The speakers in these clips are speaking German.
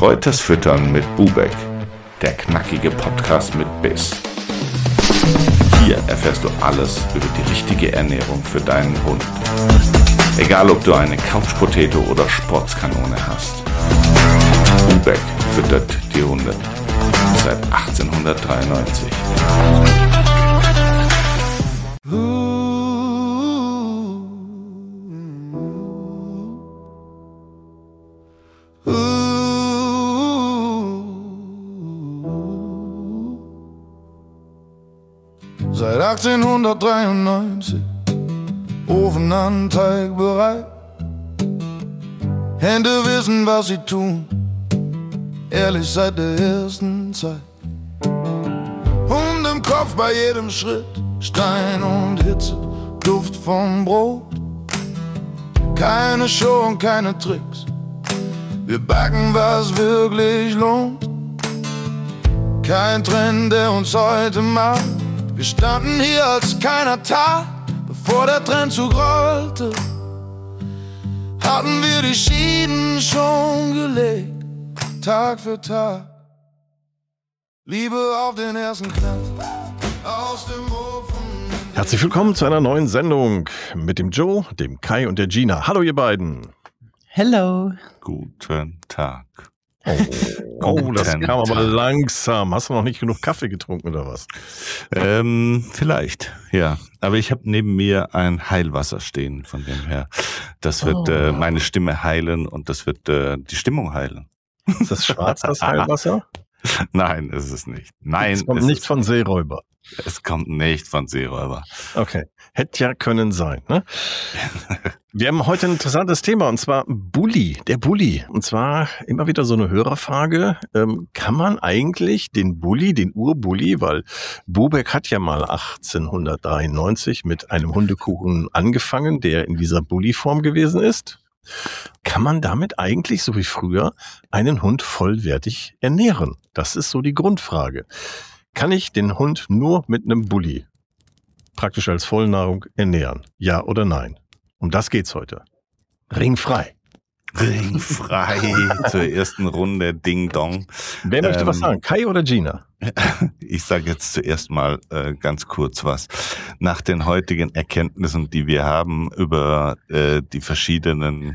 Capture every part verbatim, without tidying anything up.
Betreutes Füttern mit Bubeck, der knackige Podcast mit Biss. Hier erfährst du alles über die richtige Ernährung für deinen Hund. Egal, ob du eine Couch-Potato oder Sportskanone hast. Bubeck füttert die Hunde seit achtzehnhundertdreiundneunzig. Seit achtzehnhundertdreiundneunzig, Ofen an Teig bereit. Hände wissen, was sie tun, ehrlich seit der ersten Zeit. Hund im Kopf bei jedem Schritt, Stein und Hitze, Duft vom Brot. Keine Show und keine Tricks, wir backen, was wirklich lohnt. Kein Trend, der uns heute macht. Wir standen hier, als keiner tat, bevor der Trend zugrollte. Hatten wir die Schienen schon gelegt, Tag für Tag. Liebe auf den ersten Knall, aus dem Ofen. Herzlich willkommen zu einer neuen Sendung mit dem Joe, dem Kai und der Gina. Hallo ihr beiden. Hello. Guten Tag. Oh, oh das kam aber langsam. Hast du noch nicht genug Kaffee getrunken oder was? Ähm, vielleicht, ja. Aber ich habe neben mir ein Heilwasser stehen, von dem her. Das wird oh. äh, meine Stimme heilen und das wird äh, die Stimmung heilen. Ist das schwarz, das Heilwasser? Nein, ist es nicht. Nein, es kommt nicht von Seeräuber. Es kommt nicht von Seeräuber. Okay, hätte ja können sein, ne? Wir haben heute ein interessantes Thema, und zwar Bulli, der Bulli. Und zwar immer wieder so eine Hörerfrage, ähm, kann man eigentlich den Bulli, den Urbulli, weil Bubeck hat ja mal achtzehnhundertdreiundneunzig mit einem Hundekuchen angefangen, der in dieser Bulli-Form gewesen ist. Kann man damit eigentlich, so wie früher, einen Hund vollwertig ernähren? Das ist so die Grundfrage. Kann ich den Hund nur mit einem Bulli praktisch als Vollnahrung ernähren? Ja oder nein? Um das geht's heute. Ringfrei. Ringfrei zur ersten Runde Ding Dong. Wer möchte ähm, was sagen? Kai oder Gina? Ich sage jetzt zuerst mal äh, ganz kurz was. Nach den heutigen Erkenntnissen, die wir haben über äh, die verschiedenen,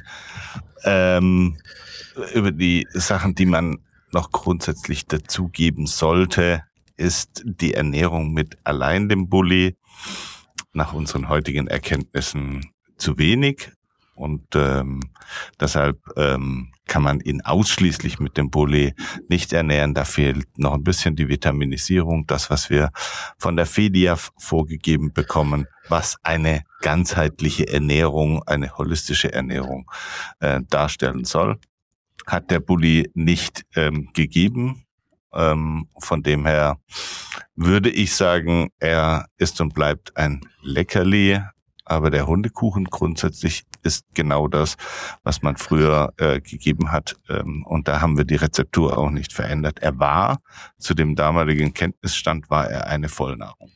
ähm, über die Sachen, die man noch grundsätzlich dazugeben sollte, ist die Ernährung mit allein dem Bulli nach unseren heutigen Erkenntnissen zu wenig. Und ähm, deshalb ähm, kann man ihn ausschließlich mit dem Bulli nicht ernähren. Da fehlt noch ein bisschen die Vitaminisierung, das, was wir von der FEDIAF vorgegeben bekommen, was eine ganzheitliche Ernährung, eine holistische Ernährung äh, darstellen soll. Hat der Bulli nicht ähm, gegeben. Ähm, von dem her würde ich sagen, er ist und bleibt ein Leckerli. Aber der Hundekuchen grundsätzlich ist genau das, was man früher äh, gegeben hat. Ähm, und da haben wir die Rezeptur auch nicht verändert. Er war, zu dem damaligen Kenntnisstand, war er eine Vollnahrung.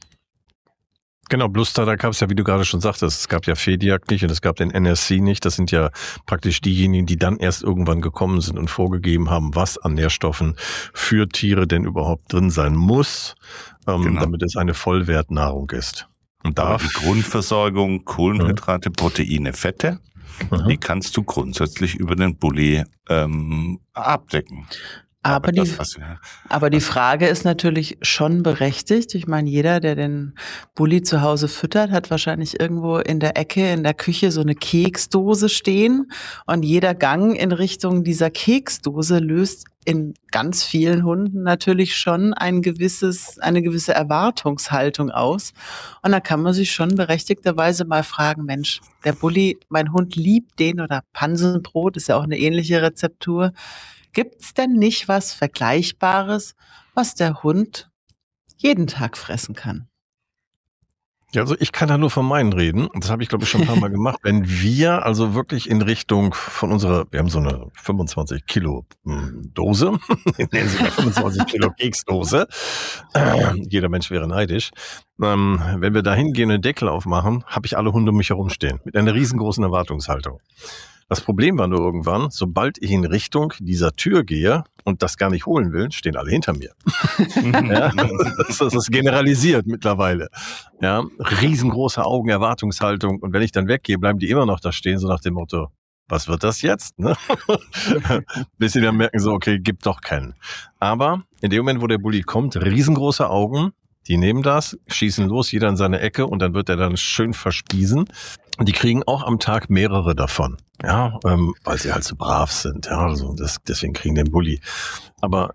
Genau, bloß da, da gab es ja, wie du gerade schon sagtest, es gab ja FEDIAC nicht und es gab den N R C nicht. Das sind ja praktisch diejenigen, die dann erst irgendwann gekommen sind und vorgegeben haben, was an Nährstoffen für Tiere denn überhaupt drin sein muss, ähm, genau. damit es eine Vollwertnahrung ist. Und darf. Die Grundversorgung, Kohlenhydrate, mhm. Proteine, Fette, mhm. die kannst du grundsätzlich über den Bulli ähm, abdecken. Aber, aber, die, das, wir, aber die Frage ist natürlich schon berechtigt. Ich meine, jeder, der den Bulli zu Hause füttert, hat wahrscheinlich irgendwo in der Ecke, in der Küche so eine Keksdose stehen. Und jeder Gang in Richtung dieser Keksdose löst in ganz vielen Hunden natürlich schon ein gewisses, eine gewisse Erwartungshaltung aus. Und da kann man sich schon berechtigterweise mal fragen, Mensch, der Bulli, mein Hund liebt den, oder Pansenbrot, ist ja auch eine ähnliche Rezeptur. Gibt's denn nicht was Vergleichbares, was der Hund jeden Tag fressen kann? Ja, also ich kann da nur von meinen reden. Das habe ich, glaube ich, schon ein paar Mal gemacht. Wenn wir also wirklich in Richtung von unserer, wir haben so eine fünfundzwanzig Kilo Dose, nennen Sie mal fünfundzwanzig Kilo Keksdose. Äh, jeder Mensch wäre neidisch. Ähm, wenn wir da hingehen und den Deckel aufmachen, habe ich alle Hunde um mich herumstehen. Mit einer riesengroßen Erwartungshaltung. Das Problem war nur irgendwann, sobald ich in Richtung dieser Tür gehe, und das gar nicht holen will, stehen alle hinter mir. Ja, das, das ist generalisiert mittlerweile. Ja, riesengroße Augen, Erwartungshaltung. Und wenn ich dann weggehe, bleiben die immer noch da stehen, so nach dem Motto, was wird das jetzt? Ne? Bis sie dann merken, so, okay, gibt doch keinen. Aber in dem Moment, wo der Bulli kommt, riesengroße Augen, die nehmen das, schießen los, jeder in seine Ecke und dann wird er dann schön verspiesen. Und die kriegen auch am Tag mehrere davon, ja, ähm, weil sie halt so brav sind, ja, also das, deswegen kriegen den Bulli. Aber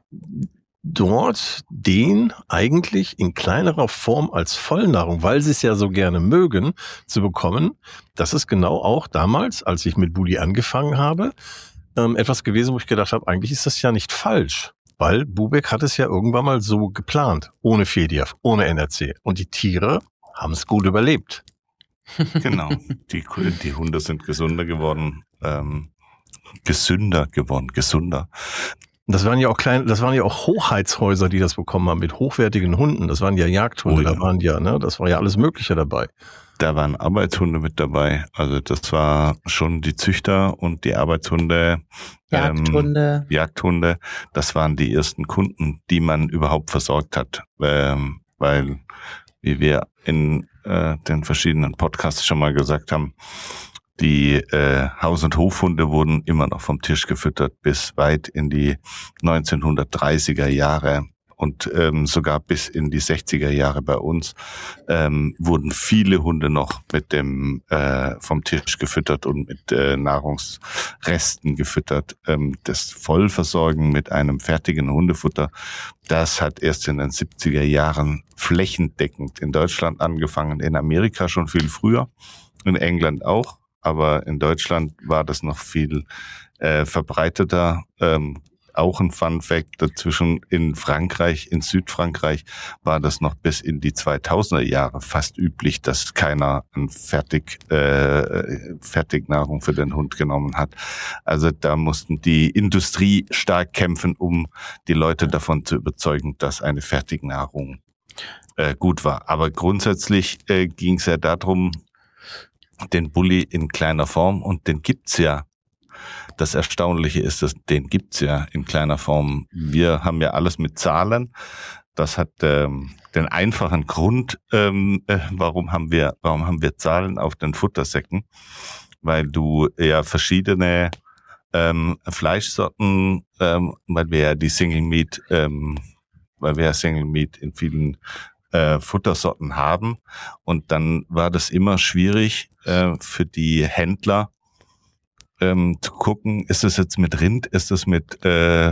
dort den eigentlich in kleinerer Form als Vollnahrung, weil sie es ja so gerne mögen, zu bekommen, das ist genau auch damals, als ich mit Bulli angefangen habe, ähm, etwas gewesen, wo ich gedacht habe, eigentlich ist das ja nicht falsch. Weil Bubeck hat es ja irgendwann mal so geplant, ohne F E D I A F, ohne N R C. Und die Tiere haben es gut überlebt. Genau, die, die Hunde sind gesunder geworden, ähm, gesünder geworden, gesunder. Das waren ja auch kleine, das waren ja auch Hochheitshäuser, die das bekommen haben mit hochwertigen Hunden. Das waren ja Jagdhunde, oh, ja. da waren ja, ne, das war ja alles Mögliche dabei. Da waren Arbeitshunde mit dabei. Also das war schon die Züchter und die Arbeitshunde, Jagdhunde. Ähm, Jagdhunde. Das waren die ersten Kunden, die man überhaupt versorgt hat, ähm, weil wie wir in äh, den verschiedenen Podcasts schon mal gesagt haben, die äh, Haus- und Hofhunde wurden immer noch vom Tisch gefüttert bis weit in die neunzehnhundertdreißiger Jahre. Und ähm, sogar bis in die sechziger Jahre bei uns ähm, wurden viele Hunde noch mit dem äh, vom Tisch gefüttert und mit äh, Nahrungsresten gefüttert. Ähm, das Vollversorgen mit einem fertigen Hundefutter, das hat erst in den siebziger Jahren flächendeckend in Deutschland angefangen, in Amerika schon viel früher, in England auch, aber in Deutschland war das noch viel äh, verbreiteter. Ähm, Auch ein Fun Fact dazwischen, in Frankreich, in Südfrankreich war das noch bis in die zweitausender Jahre fast üblich, dass keiner ein Fertig, äh, Fertignahrung für den Hund genommen hat. Also da mussten die Industrie stark kämpfen, um die Leute davon zu überzeugen, dass eine Fertignahrung äh, gut war. Aber grundsätzlich äh, ging es ja darum, den Bulli in kleiner Form, und den gibt's ja. Das Erstaunliche ist, dass den gibt's ja in kleiner Form. Wir haben ja alles mit Zahlen. Das hat ähm, den einfachen Grund, ähm, äh, warum haben wir, warum haben wir Zahlen auf den Futtersäcken? Weil du ja verschiedene ähm, Fleischsorten, ähm, weil wir ja die Single Meat, ähm, weil wir ja Single Meat in vielen äh, Futtersorten haben. Und dann war das immer schwierig äh, für die Händler, Ähm, zu gucken, ist das jetzt mit Rind, ist das mit äh,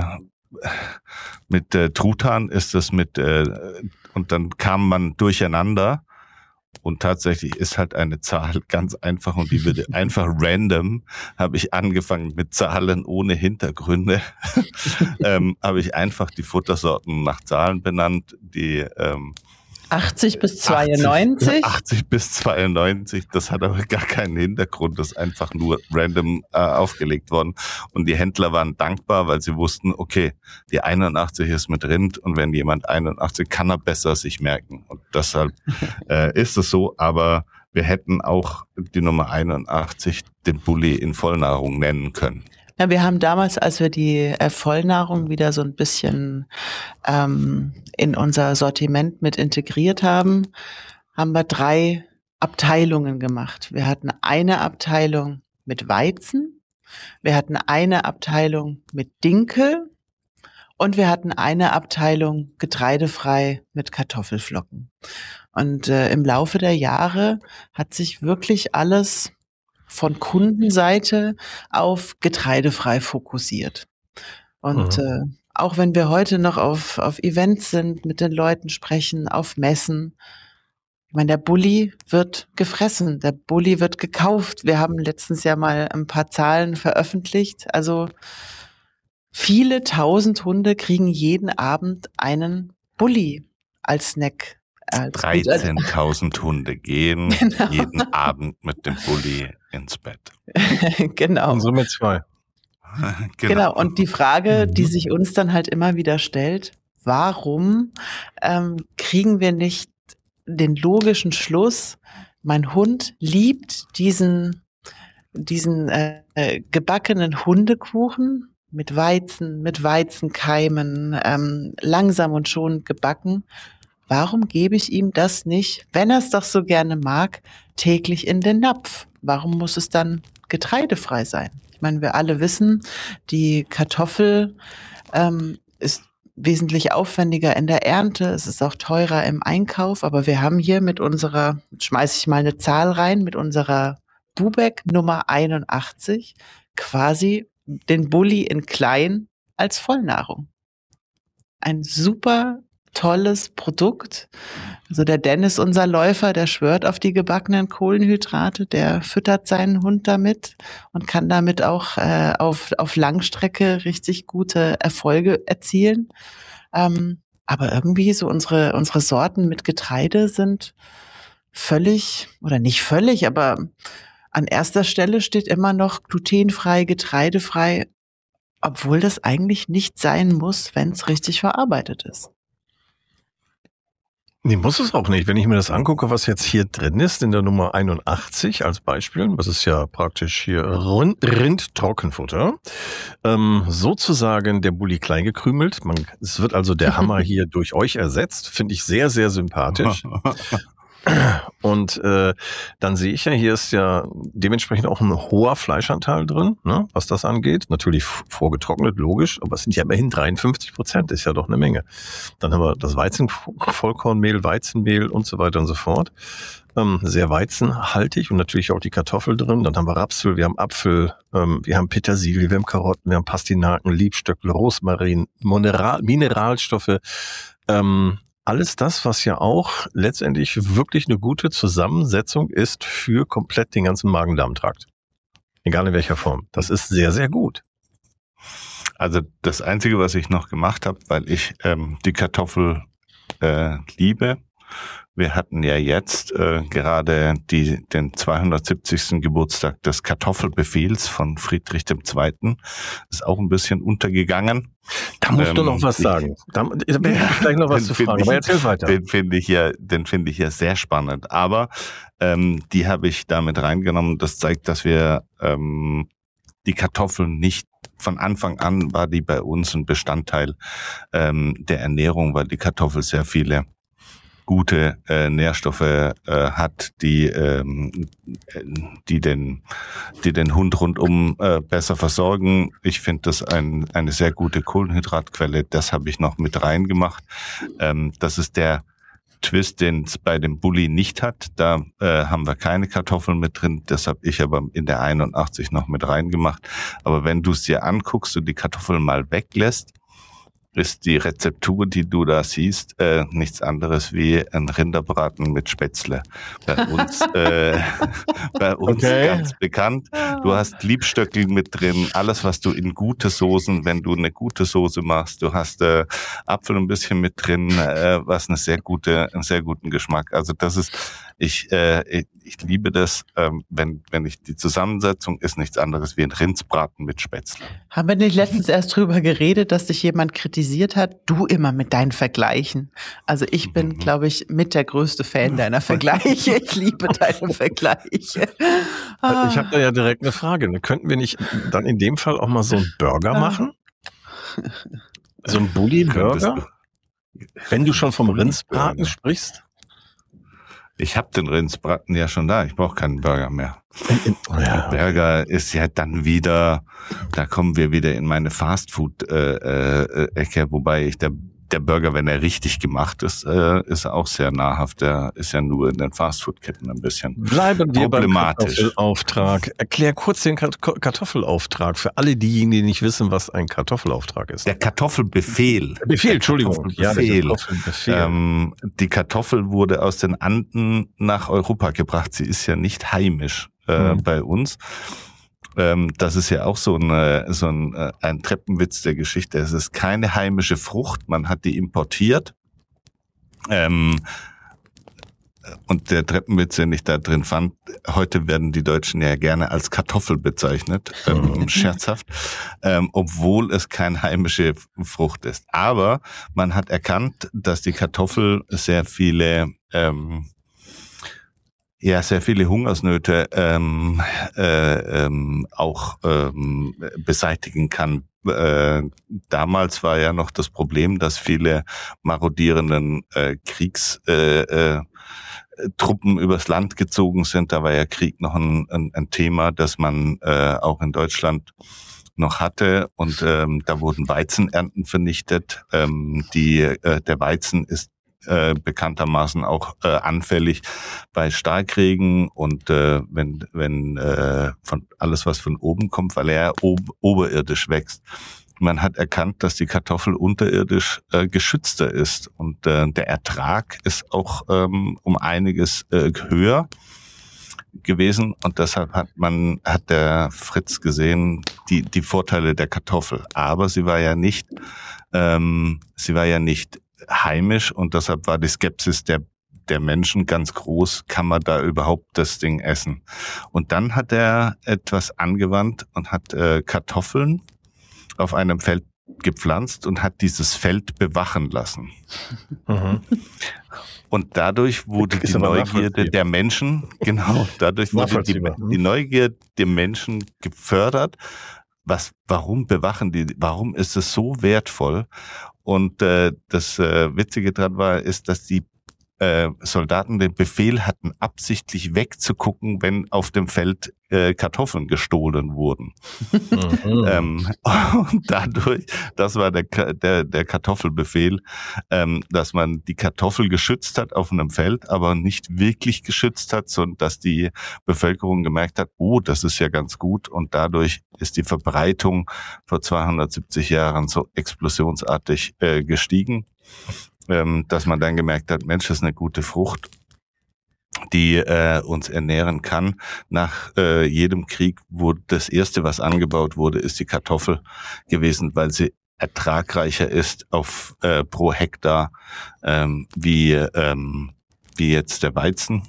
mit äh, Truthahn, ist das mit äh, und dann kam man durcheinander, und tatsächlich ist halt eine Zahl ganz einfach, und die wird einfach random, habe ich angefangen mit Zahlen ohne Hintergründe, ähm, habe ich einfach die Futtersorten nach Zahlen benannt, die ähm, achtzig bis zweiundneunzig? achtzig, achtzig bis zweiundneunzig, das hat aber gar keinen Hintergrund, das ist einfach nur random äh, aufgelegt worden. Und die Händler waren dankbar, weil sie wussten, okay, die einundachtzig ist mit Rind, und wenn jemand einundachtzig, kann er besser sich merken. Und deshalb äh, ist es so, aber wir hätten auch die Nummer einundachtzig den Bulli in Vollnahrung nennen können. Ja, wir haben damals, als wir die äh, Vollnahrung wieder so ein bisschen ähm, in unser Sortiment mit integriert haben, haben wir drei Abteilungen gemacht. Wir hatten eine Abteilung mit Weizen, wir hatten eine Abteilung mit Dinkel und wir hatten eine Abteilung getreidefrei mit Kartoffelflocken. Und äh, im Laufe der Jahre hat sich wirklich alles von Kundenseite auf getreidefrei fokussiert. Und mhm. äh, auch wenn wir heute noch auf, auf Events sind, mit den Leuten sprechen, auf Messen, ich meine, der Bulli wird gefressen, der Bulli wird gekauft. Wir haben letztens ja mal ein paar Zahlen veröffentlicht. Also viele tausend Hunde kriegen jeden Abend einen Bulli als Snack. dreizehntausend Hunde gehen genau. jeden Abend mit dem Bulli ins Bett. Genau. Und so mit zwei. genau. genau. Und die Frage, die sich uns dann halt immer wieder stellt, warum ähm, kriegen wir nicht den logischen Schluss, mein Hund liebt diesen, diesen äh, gebackenen Hundekuchen, mit Weizen, mit Weizenkeimen, ähm, langsam und schonend gebacken. Warum gebe ich ihm das nicht, wenn er es doch so gerne mag, täglich in den Napf? Warum muss es dann getreidefrei sein? Ich meine, wir alle wissen, die Kartoffel ähm, ist wesentlich aufwendiger in der Ernte. Es ist auch teurer im Einkauf. Aber wir haben hier mit unserer, schmeiße ich mal eine Zahl rein, mit unserer Bubeck Nummer einundachtzig quasi den Bulli in klein als Vollnahrung. Ein super tolles Produkt. Also der Dennis, unser Läufer, der schwört auf die gebackenen Kohlenhydrate, der füttert seinen Hund damit und kann damit auch äh, auf, auf Langstrecke richtig gute Erfolge erzielen. Ähm, aber irgendwie so unsere, unsere Sorten mit Getreide sind völlig, oder nicht völlig, aber an erster Stelle steht immer noch glutenfrei, getreidefrei, obwohl das eigentlich nicht sein muss, wenn es richtig verarbeitet ist. Nee, muss es auch nicht. Wenn ich mir das angucke, was jetzt hier drin ist, in der Nummer einundachtzig als Beispiel, das ist ja praktisch hier Rind, Rindtrockenfutter, ähm, sozusagen der Bulli klein gekrümelt. Man, es wird also der Hammer hier durch euch ersetzt, finde ich sehr, sehr sympathisch. Und äh, dann sehe ich ja, hier ist ja dementsprechend auch ein hoher Fleischanteil drin, ne, was das angeht. Natürlich vorgetrocknet, logisch, aber es sind ja immerhin dreiundfünfzig Prozent, ist ja doch eine Menge. Dann haben wir das Weizen, Vollkornmehl, Weizenmehl und so weiter und so fort. Ähm, sehr weizenhaltig und natürlich auch die Kartoffel drin. Dann haben wir Rapsöl, wir haben Apfel, ähm, wir haben Petersilie, wir haben Karotten, wir haben Pastinaken, Liebstöckel, Rosmarin, Mineral, Mineralstoffe, ähm, alles das, was ja auch letztendlich wirklich eine gute Zusammensetzung ist für komplett den ganzen Magen-Darm-Trakt. Egal in welcher Form. Das ist sehr, sehr gut. Also das Einzige, was ich noch gemacht habe, weil ich ähm, die Kartoffel äh, liebe, wir hatten ja jetzt äh, gerade die, den zweihundertsiebzigsten Geburtstag des Kartoffelbefehls von Friedrich der Zweite. Ist auch ein bisschen untergegangen. Da musst ähm, du noch was sagen. Da, da bin ich gleich noch was zu fragen, ich, aber erzähl weiter. Den finde ich ja, den finde ich ja sehr spannend. Aber ähm, die habe ich damit reingenommen. Das zeigt, dass wir ähm, die Kartoffeln nicht von Anfang an war die bei uns ein Bestandteil ähm, der Ernährung, weil die Kartoffel sehr viele gute äh, Nährstoffe äh, hat, die ähm, die den die den Hund rundum äh, besser versorgen. Ich finde das ein, eine sehr gute Kohlenhydratquelle. Das habe ich noch mit reingemacht. Ähm, das ist der Twist, den es bei dem Bulli nicht hat. Da äh, haben wir keine Kartoffeln mit drin. Das habe ich aber in der einundachtzig noch mit reingemacht. Aber wenn du es dir anguckst und die Kartoffeln mal weglässt, ist die Rezeptur, die du da siehst, äh, nichts anderes wie ein Rinderbraten mit Spätzle. Bei uns, äh, bei uns okay. Ganz bekannt. Du hast Liebstöckel mit drin, alles, was du in gute Soßen, wenn du eine gute Soße machst. Du hast äh, Apfel ein bisschen mit drin, äh, was eine sehr gute, einen sehr guten Geschmack. Also das ist, ich, äh, ich, ich liebe das, ähm, wenn, wenn ich die Zusammensetzung ist nichts anderes wie ein Rindsbraten mit Spätzle. Haben wir nicht letztens erst drüber geredet, dass dich jemand kritisiert hat, du immer mit deinen Vergleichen. Also ich bin, mhm. glaube ich, mit der größte Fan deiner Vergleiche. Ich liebe deine Vergleiche. Ah. Ich habe da ja direkt eine Frage. Könnten wir nicht dann in dem Fall auch mal so einen Burger machen? So einen Bulli-Burger? Wenn du schon vom Rindsbraten sprichst? Ich habe den Rindsbraten ja schon da. Ich brauche keinen Burger mehr. Ja. Der Burger ist ja dann wieder, da kommen wir wieder in meine Fastfood-Ecke, äh, äh, wobei ich der der Burger, wenn er richtig gemacht ist, äh, ist auch sehr nahrhaft. Der ist ja nur in den Fastfood-Ketten ein bisschen Bleiben wir problematisch. Beim Kartoffelauftrag. Erklär kurz den Kartoffelauftrag für alle diejenigen, die nicht wissen, was ein Kartoffelauftrag ist. Der Kartoffelbefehl. Befehl, Entschuldigung. Kartoffelbefehl. Ja, Kartoffelbefehl. Ähm, die Kartoffel wurde aus den Anden nach Europa gebracht. Sie ist ja nicht heimisch äh, mhm. bei uns. Ähm, das ist ja auch so, eine, so ein, ein Treppenwitz der Geschichte. Es ist keine heimische Frucht, man hat die importiert. Ähm, und der Treppenwitz, den ich da drin fand, heute werden die Deutschen ja gerne als Kartoffel bezeichnet, ähm, scherzhaft, ähm, obwohl es keine heimische Frucht ist. Aber man hat erkannt, dass die Kartoffel sehr viele... Ähm, ja, sehr viele Hungersnöte ähm, äh, ähm, auch ähm, beseitigen kann äh, damals war ja noch das Problem, dass viele marodierenden äh, Kriegs äh, äh, Truppen übers Land gezogen sind. Da war ja Krieg noch ein, ein, ein Thema, das man äh, auch in Deutschland noch hatte, und ähm, da wurden Weizenernten vernichtet. Ähm, die äh, der Weizen ist äh, bekanntermaßen auch äh, anfällig bei Starkregen und äh, wenn wenn äh, von alles was von oben kommt, weil er ob, oberirdisch wächst. Man hat erkannt, dass die Kartoffel unterirdisch äh, geschützter ist, und äh, der Ertrag ist auch ähm, um einiges äh, höher gewesen, und deshalb hat man, hat der Fritz gesehen, die die Vorteile der Kartoffel. Aber sie war ja nicht, ähm, sie war ja nicht heimisch, und deshalb war die Skepsis der der Menschen ganz groß. Kann man da überhaupt das Ding essen? Und dann hat er etwas angewandt und hat äh, Kartoffeln auf einem Feld gepflanzt und hat dieses Feld bewachen lassen. Mhm. Und dadurch wurde die Neugierde der Menschen, genau, dadurch wurde die, die Neugierde der Menschen gefördert. Was, warum bewachen die, warum ist es so wertvoll? Und äh, das äh, Witzige dran war, ist, dass die äh, Soldaten den Befehl hatten, absichtlich wegzugucken, wenn auf dem Feld äh, Kartoffeln gestohlen wurden. Mhm. ähm, und dadurch, das war der, der, der Kartoffelbefehl, ähm, dass man die Kartoffel geschützt hat auf einem Feld, aber nicht wirklich geschützt hat, sondern dass die Bevölkerung gemerkt hat, oh, das ist ja ganz gut, und dadurch ist die Verbreitung vor zweihundertsiebzig Jahren so explosionsartig äh, gestiegen, ähm, dass man dann gemerkt hat, Mensch, das ist eine gute Frucht, die äh, uns ernähren kann. Nach äh, jedem Krieg wurde das erste, was angebaut wurde, ist die Kartoffel gewesen, weil sie ertragreicher ist auf äh, pro Hektar ähm, wie ähm, wie jetzt der Weizen.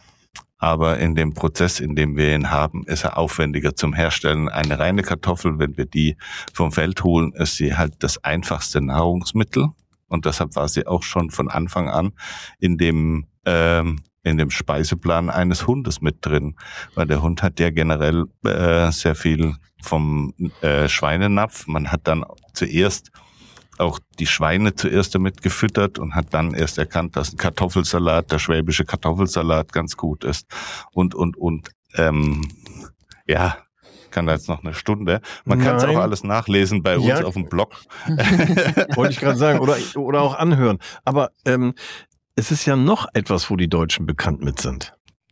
Aber in dem Prozess, in dem wir ihn haben, ist er aufwendiger zum Herstellen. Eine reine Kartoffel, wenn wir die vom Feld holen, ist sie halt das einfachste Nahrungsmittel. Und deshalb war sie auch schon von Anfang an in dem ähm, in dem Speiseplan eines Hundes mit drin. Weil der Hund hat ja generell äh, sehr viel vom äh, Schweinenapf. Man hat dann zuerst auch die Schweine zuerst damit gefüttert und hat dann erst erkannt, dass ein Kartoffelsalat, der schwäbische Kartoffelsalat, ganz gut ist. Und, und, und, ähm, ja, kann da jetzt noch eine Stunde. Man kann es auch alles nachlesen bei uns ja. auf dem Blog. Wollte ich gerade sagen. Oder, oder auch anhören. Aber ähm, es ist ja noch etwas, wo die Deutschen bekannt mit sind.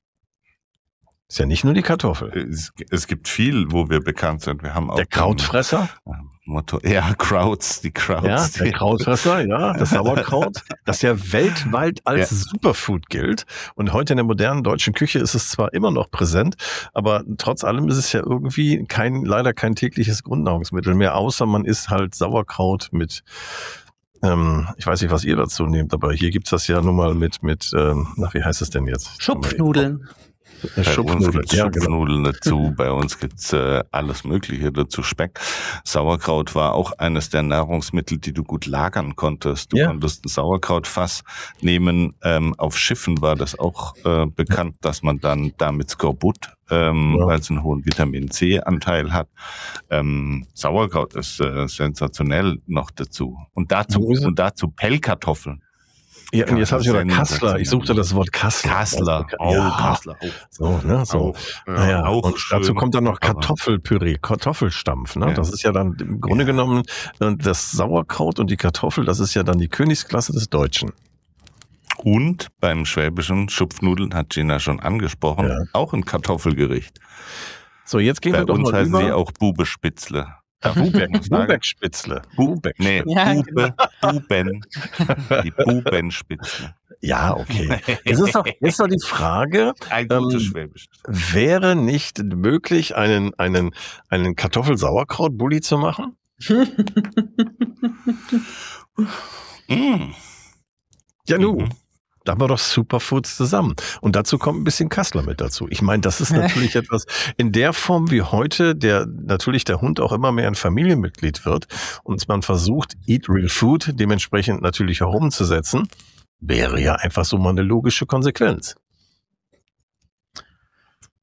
Ist ja nicht nur die Kartoffel. Es, es gibt viel, wo wir bekannt sind. Wir haben auch der Krautfresser. Den, Motto, ja, Krauts, die Krauts. Ja, der Krautfresser, ja, das Sauerkraut, das ja weltweit als ja. Superfood gilt. Und heute in der modernen deutschen Küche ist es zwar immer noch präsent, aber trotz allem ist es ja irgendwie kein, leider kein tägliches Grundnahrungsmittel mehr, außer man isst halt Sauerkraut mit, ähm, ich weiß nicht, was ihr dazu nehmt, aber hier gibt's das ja nun mal mit, mit, ähm, nach wie heißt es denn jetzt? Schupfnudeln. Bei uns gibt's ja, Schupfnudeln genau. dazu, bei uns gibt's äh, alles Mögliche dazu, Speck. Sauerkraut war auch eines der Nahrungsmittel, die du gut lagern konntest. Du ja. konntest ein Sauerkrautfass nehmen. Ähm, auf Schiffen war das auch äh, bekannt, dass man dann damit Skorbut, ähm, ja. weil es einen hohen Vitamin-C-Anteil hat. Ähm, Sauerkraut ist äh, sensationell noch dazu. Und dazu, und dazu Pellkartoffeln. Ja, und jetzt habe ich wieder Kassler. Ich suchte das Wort Kassler. Kassler. Oh, ja. Kassler. Oh. So, ne, so. Auch, ja, naja, auch und schön, dazu kommt dann noch Kartoffelpüree, Kartoffelstampf, ne? Ja. Das ist ja dann im Grunde ja. genommen das Sauerkraut und die Kartoffel, das ist ja dann die Königsklasse des Deutschen. Und beim schwäbischen Schupfnudeln hat Gina schon angesprochen, ja. auch ein Kartoffelgericht. So, jetzt gehen Bei wir doch uns mal heißen über. sie auch Bubespitzle. Bubeck-Spitzle. Bubeck, nee, ja, Bube, Buben, die Bubenspitzle. Ja, okay. Jetzt ist doch, jetzt ist doch die Frage, Ein gutes ähm, Schwäbisch. wäre nicht möglich, einen, einen, einen Kartoffel-Sauerkraut-Bulli zu machen? mm. Ja, nu. Mhm. Da haben wir doch Superfoods zusammen. Und dazu kommt ein bisschen Kassler mit dazu. Ich meine, das ist natürlich etwas in der Form wie heute, der natürlich der Hund auch immer mehr ein Familienmitglied wird und man versucht, Eat Real Food dementsprechend natürlich auch umzusetzen, wäre ja einfach so mal eine logische Konsequenz.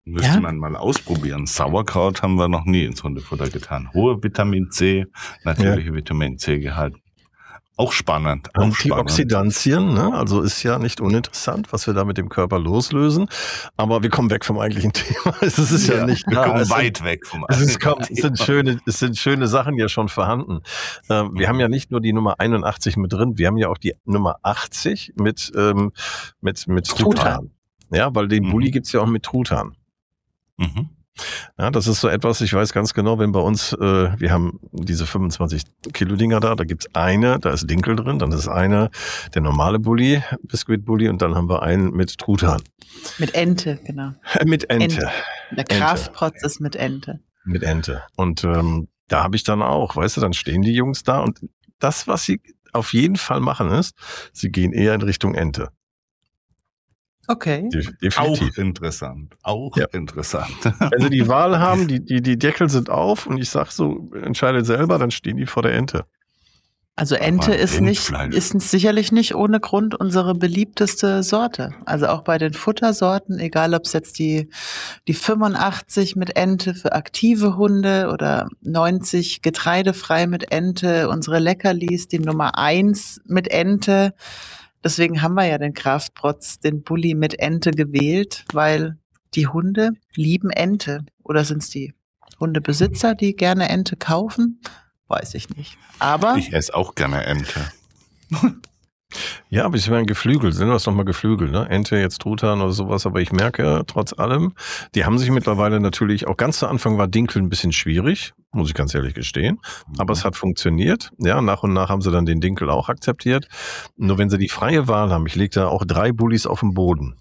Müsste Ja? man mal ausprobieren. Sauerkraut haben wir noch nie ins Hundefutter getan. Hohe Vitamin C, natürliche Vitamin C-Gehalt. Auch spannend. Auch Antioxidantien, ne? Also ist ja nicht uninteressant, was wir da mit dem Körper loslösen. Aber wir kommen weg vom eigentlichen Thema. Es ist ja, ja nicht wir da. kommen es weit sind, weg vom es, ist, komm, es sind schöne, es sind schöne Sachen ja schon vorhanden. Ähm, wir haben ja nicht nur die Nummer einundachtzig mit drin, wir haben ja auch die Nummer achtzig mit ähm, mit mit Truthahn. Ja, weil den Mhm. Bulli gibt's ja auch mit Truthahn. Mhm. Ja, das ist so etwas, ich weiß ganz genau, wenn bei uns, äh, wir haben diese fünfundzwanzig Kilo Dinger da, da gibt's eine, da ist Dinkel drin, dann ist eine der normale Bulli, Biscuit Bulli, und dann haben wir einen mit Truthahn. Mit Ente, genau. Äh, mit Ente. Ente. Der Kraftprotz ist mit Ente. Mit Ente. Und ähm, da habe ich dann auch, weißt du, dann stehen die Jungs da und das, was sie auf jeden Fall machen ist, sie gehen eher in Richtung Ente. Okay. De- definitiv. Auch interessant. Auch Ja. interessant. Wenn sie die Wahl haben, die, die, die Deckel sind auf und ich sag so, entscheide selber, dann stehen die vor der Ente. Also Ente Aber ist nicht, Rindfleisch. ist sicherlich nicht ohne Grund unsere beliebteste Sorte. Also auch bei den Futtersorten, egal ob es jetzt die, die fünfundachtzig mit Ente für aktive Hunde oder neunzig getreidefrei mit Ente, unsere Leckerlis, die Nummer eins mit Ente. Deswegen haben wir ja den Kraftprotz, den Bulli mit Ente gewählt, weil die Hunde lieben Ente. Oder sind es die Hundebesitzer, die gerne Ente kaufen? Weiß ich nicht. Aber Ich esse auch gerne Ente. Ja, aber ich meine Geflügel, sind das nochmal Geflügel, ne? Ente, jetzt Truthahn oder sowas, aber ich merke trotz allem, die haben sich mittlerweile natürlich, auch ganz zu Anfang war Dinkel ein bisschen schwierig, muss ich ganz ehrlich gestehen, aber es hat funktioniert, ja, nach und nach haben sie dann den Dinkel auch akzeptiert, nur wenn sie die freie Wahl haben, ich lege da auch drei Bullis auf den Boden.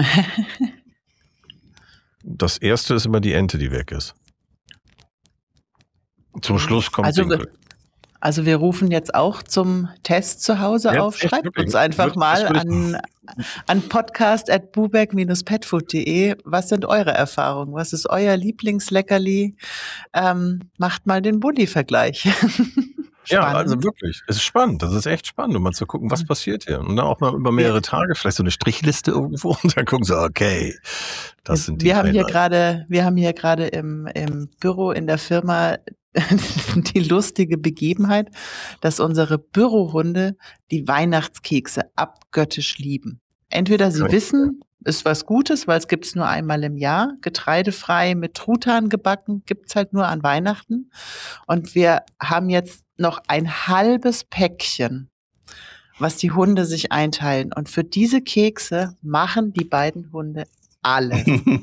Das erste ist immer die Ente, die weg ist. Zum Schluss kommt Also, Dinkel. Also wir rufen jetzt auch zum Test zu Hause Ja, auf. echt, Schreibt wirklich. uns einfach Das mal würde ich- an, an podcast at bubeck dash petfood punkt de. Was sind eure Erfahrungen? Was ist euer Lieblingsleckerli? Ähm, macht mal den Bulli-Vergleich. Ja, Spannend. also wirklich. Es ist spannend. Das ist echt spannend, um mal zu gucken, was passiert hier. Und dann auch mal über mehrere Tage, vielleicht so eine Strichliste irgendwo und dann gucken sie, okay, das sind die wir haben hier Highlights. gerade, wir haben hier gerade im, im Büro in der Firma die lustige Begebenheit, dass unsere Bürohunde die Weihnachtskekse abgöttisch lieben. Entweder sie Okay. wissen, ist was Gutes, weil es gibt's nur einmal im Jahr, getreidefrei mit Truthahn gebacken, gibt's halt nur an Weihnachten. Und wir haben jetzt noch ein halbes Päckchen, was die Hunde sich einteilen. Und für diese Kekse machen die beiden Hunde alles.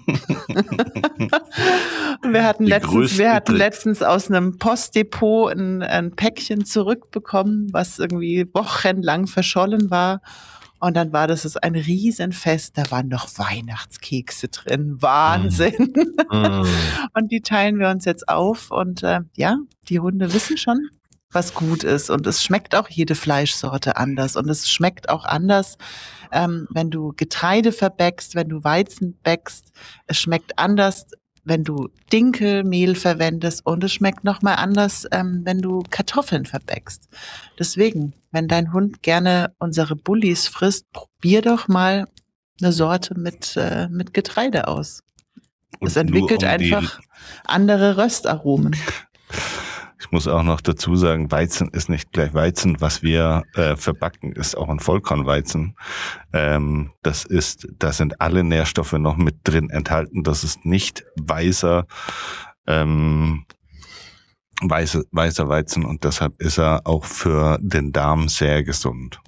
Und wir hatten Die letztens, größten wir hatten Tricks. letztens aus einem Postdepot ein, ein Päckchen zurückbekommen, was irgendwie wochenlang verschollen war. Und dann war das ist ein Riesenfest. Da waren noch Weihnachtskekse drin. Wahnsinn. Mm. Und die teilen wir uns jetzt auf. Und äh, ja, die Hunde wissen schon, was gut ist. Und es schmeckt auch jede Fleischsorte anders. Und es schmeckt auch anders, ähm, wenn du Getreide verbäckst, wenn du Weizen bäckst. Es schmeckt anders, wenn du Dinkelmehl verwendest. Und es schmeckt nochmal anders, ähm, wenn du Kartoffeln verbäckst. Deswegen, wenn dein Hund gerne unsere Bullis frisst, probier doch mal eine Sorte mit, äh, mit Getreide aus. Und Es entwickelt nur um die- einfach andere Röstaromen. Ich muss auch noch dazu sagen, Weizen ist nicht gleich Weizen. Was wir äh, verbacken, ist auch ein Vollkornweizen. Ähm, das ist, da sind alle Nährstoffe noch mit drin enthalten. Das ist nicht weißer, ähm, weiße, weißer Weizen und deshalb ist er auch für den Darm sehr gesund.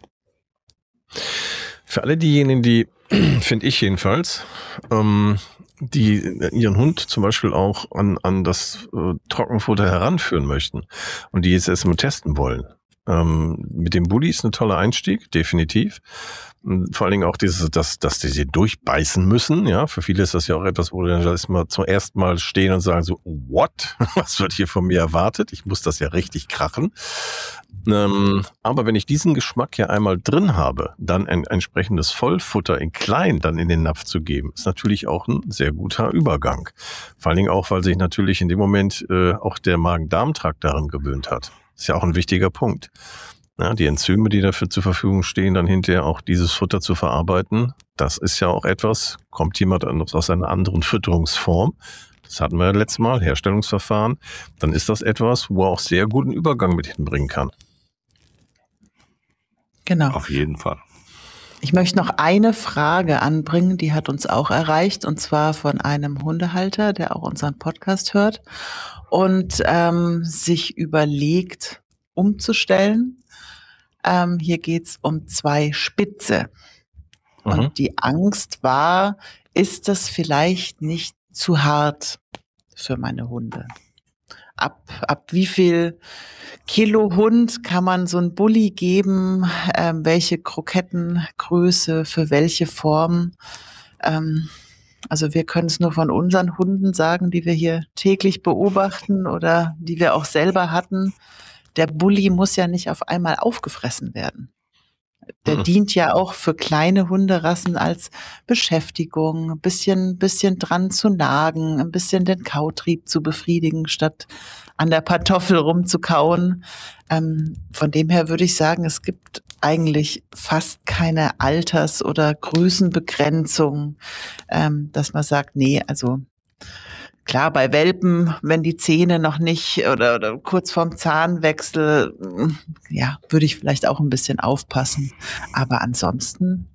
Für alle diejenigen, die, finde ich jedenfalls, ähm, die ihren Hund zum Beispiel auch an, an das äh, Trockenfutter heranführen möchten und die jetzt erstmal testen wollen. Ähm, mit dem Bulli ist ein toller Einstieg, definitiv. Und vor allen Dingen auch dieses, dass, dass die sie durchbeißen müssen. Ja, für viele ist das ja auch etwas, wo die dann erstmal zum ersten Mal stehen und sagen so, what? Was wird hier von mir erwartet? Ich muss das ja richtig krachen. Ähm, aber wenn ich diesen Geschmack ja einmal drin habe, dann ein entsprechendes Vollfutter in klein dann in den Napf zu geben, ist natürlich auch ein sehr guter Übergang. Vor allen Dingen auch, weil sich natürlich in dem Moment äh, auch der Magen-Darm-Trakt daran gewöhnt hat. Ist ja auch ein wichtiger Punkt. Ja, die Enzyme, die dafür zur Verfügung stehen, dann hinterher auch dieses Futter zu verarbeiten, das ist ja auch etwas, kommt jemand aus einer anderen Fütterungsform, das hatten wir ja letztes Mal, Herstellungsverfahren, dann ist das etwas, wo er auch sehr guten Übergang mit hinbringen kann. Genau. Auf jeden Fall. Ich möchte noch eine Frage anbringen, die hat uns auch erreicht, und zwar von einem Hundehalter, der auch unseren Podcast hört und ähm, sich überlegt, umzustellen. Ähm, hier geht's um zwei Spitze. Mhm. Und die Angst war, ist das vielleicht nicht zu hart für meine Hunde? Ab, ab wie viel Kilo Hund kann man so ein Bulli geben? Ähm, welche Krokettengröße, für welche Form? Ähm, also wir können es nur von unseren Hunden sagen, die wir hier täglich beobachten oder die wir auch selber hatten. Der Bulli muss ja nicht auf einmal aufgefressen werden. Der mhm. dient ja auch für kleine Hunderassen als Beschäftigung, ein bisschen, bisschen dran zu nagen, ein bisschen den Kautrieb zu befriedigen, statt an der Pantoffel rumzukauen. Ähm, von dem her würde ich sagen, es gibt eigentlich fast keine Alters- oder Größenbegrenzung, ähm, dass man sagt, nee, also klar, bei Welpen, wenn die Zähne noch nicht oder, oder kurz vorm Zahnwechsel, ja, würde ich vielleicht auch ein bisschen aufpassen. Aber ansonsten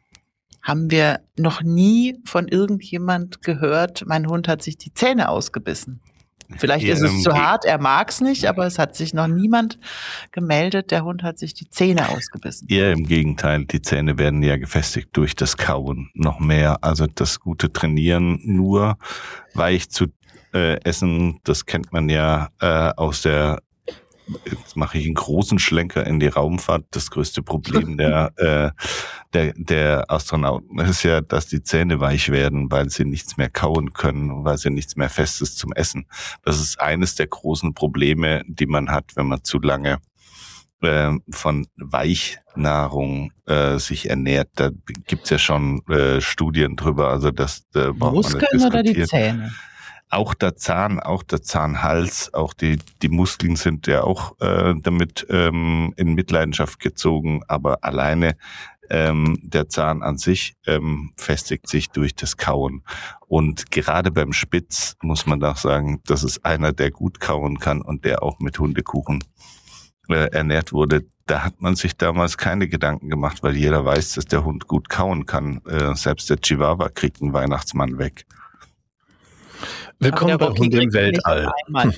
haben wir noch nie von irgendjemand gehört, mein Hund hat sich die Zähne ausgebissen. Vielleicht ja, ist es zu hart, er mag es nicht, aber es hat sich noch niemand gemeldet, der Hund hat sich die Zähne ausgebissen. Ja, im Gegenteil, die Zähne werden ja gefestigt durch das Kauen noch mehr. Also das gute Trainieren, nur weich zu äh, essen, das kennt man ja äh, aus der, jetzt mache ich einen großen Schlenker in die Raumfahrt, das größte Problem der, äh, der, der Astronauten ist ja, dass die Zähne weich werden, weil sie nichts mehr kauen können, weil sie nichts mehr Festes zum Essen. Das ist eines der großen Probleme, die man hat, wenn man zu lange äh, von Weichnahrung äh, sich ernährt. Da gibt's ja schon äh, Studien drüber, also das äh, braucht Muskeln man nicht oder die Zähne? Auch der Zahn, auch der Zahnhals, auch die die Muskeln sind ja auch äh, damit ähm, in Mitleidenschaft gezogen, aber alleine ähm, der Zahn an sich ähm, festigt sich durch das Kauen. Und gerade beim Spitz muss man doch sagen, das ist einer, der gut kauen kann und der auch mit Hundekuchen äh, ernährt wurde. Da hat man sich damals keine Gedanken gemacht, weil jeder weiß, dass der Hund gut kauen kann. Äh, selbst der Chihuahua kriegt einen Weihnachtsmann weg. Willkommen bei Hunde im Weltall.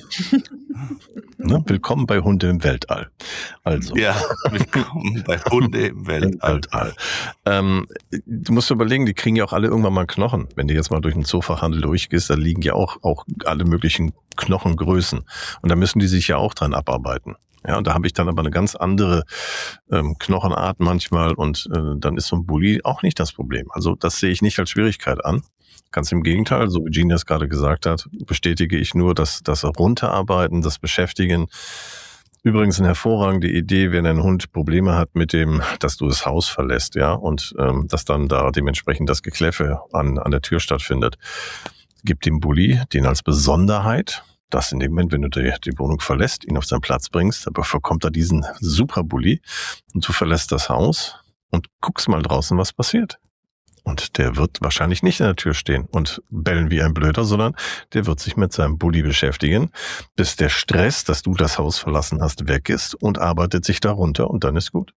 Ne? Willkommen bei Hunde im Weltall. Also. Ja, willkommen bei Hunde im Weltall. Weltall. Ähm, du musst überlegen, die kriegen ja auch alle irgendwann mal einen Knochen. Wenn du jetzt mal durch den Zoofachhandel durchgehst, da liegen ja auch, auch alle möglichen Knochengrößen. Und da müssen die sich ja auch dran abarbeiten. Ja, und da habe ich dann aber eine ganz andere ähm, Knochenart manchmal und äh, dann ist so ein Bulli auch nicht das Problem. Also das sehe ich nicht als Schwierigkeit an. Ganz im Gegenteil, so wie Gina es gerade gesagt hat, bestätige ich nur, dass das Runterarbeiten, das Beschäftigen. Übrigens eine hervorragende Idee, wenn ein Hund Probleme hat mit dem, dass du das Haus verlässt, ja, und ähm, dass dann da dementsprechend das Gekläffe an an der Tür stattfindet. Gib dem Bulli den als Besonderheit, dass in dem Moment, wenn du die, die Wohnung verlässt, ihn auf seinen Platz bringst, dann bekommt er diesen super Bulli und du verlässt das Haus und guckst mal draußen, was passiert. Und der wird wahrscheinlich nicht in der Tür stehen und bellen wie ein Blöder, sondern der wird sich mit seinem Bulli beschäftigen, bis der Stress, dass du das Haus verlassen hast, weg ist und arbeitet sich darunter und dann ist gut.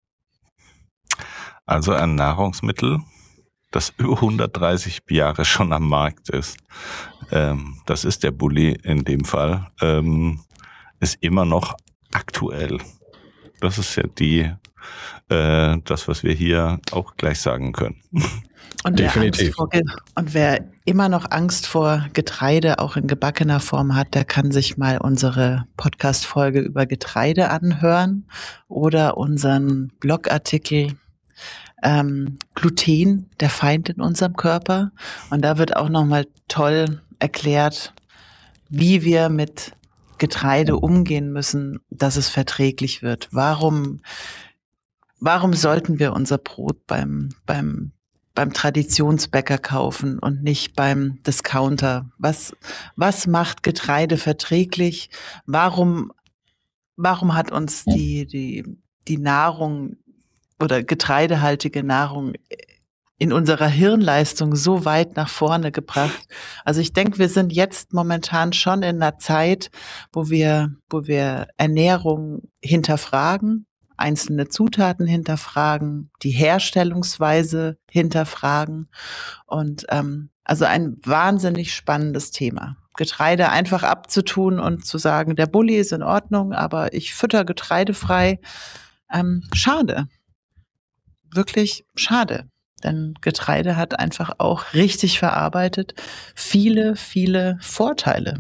Also ein Nahrungsmittel, das über hundertdreißig Jahre schon am Markt ist, ähm, das ist der Bulli in dem Fall, ähm, ist immer noch aktuell. Das ist ja die, äh, das, was wir hier auch gleich sagen können. Und Definitiv. Wer vor, und wer immer noch Angst vor Getreide auch in gebackener Form hat, der kann sich mal unsere Podcast-Folge über Getreide anhören oder unseren Blogartikel ähm, Gluten, der Feind in unserem Körper. Und da wird auch nochmal toll erklärt, wie wir mit Getreide umgehen müssen, dass es verträglich wird. Warum, warum sollten wir unser Brot beim, beim beim Traditionsbäcker kaufen und nicht beim Discounter? Was, was macht Getreide verträglich? Warum, warum hat uns die, die, die Nahrung oder getreidehaltige Nahrung in unserer Hirnleistung so weit nach vorne gebracht. Also ich denke, wir sind jetzt momentan schon in einer Zeit, wo wir, wo wir Ernährung hinterfragen, einzelne Zutaten hinterfragen, die Herstellungsweise hinterfragen und ähm, also ein wahnsinnig spannendes Thema. Getreide einfach abzutun und zu sagen, der Bulli ist in Ordnung, aber ich fütter getreidefrei. Ähm, schade. Wirklich schade. Denn Getreide hat einfach auch richtig verarbeitet viele, viele Vorteile.